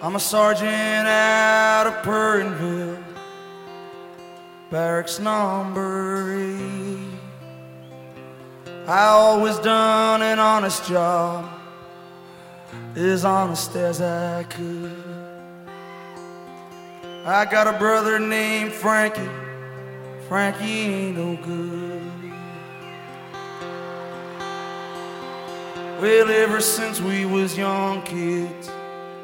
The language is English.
I'm a sergeant out of Purrineville, barracks number 8. I always done an honest job, as honest as I could. I got a brother named Frankie. Frankie ain't no good. Well, ever since we was young kids,